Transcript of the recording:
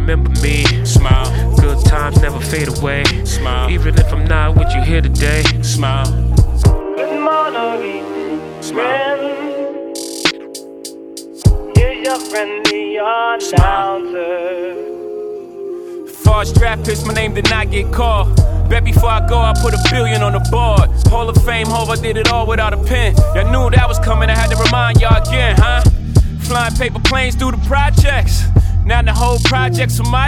remember me. Smile. Good times never fade away. Smile. Even if I'm not with you here today. Smile. Good morning, Smile. friend. Here's your friendly announcer. Far draft picks, my name did not get called. Bet before I go, I put $1 billion on the board. Hall of Fame, Hov, I did it all without a pen. Y'all knew that was coming, I had to remind y'all again, huh? Flying paper planes through the projects. Now the whole project's on my